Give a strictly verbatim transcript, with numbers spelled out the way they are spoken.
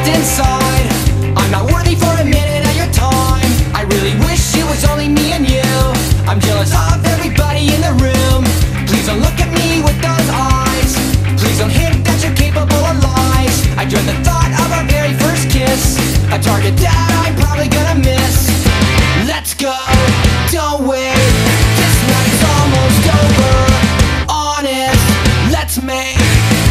inside. I'm not worthy for a minute of your time. I really wish it was only me and you. I'm jealous of everybody in the room. Please don't look at me with those eyes. Please don't hint that you're capable of lies. I dread the thought of our very first kiss, a target that I'm probably gonna miss. Let's go, don't wait. This night's almost over. Honest, let's make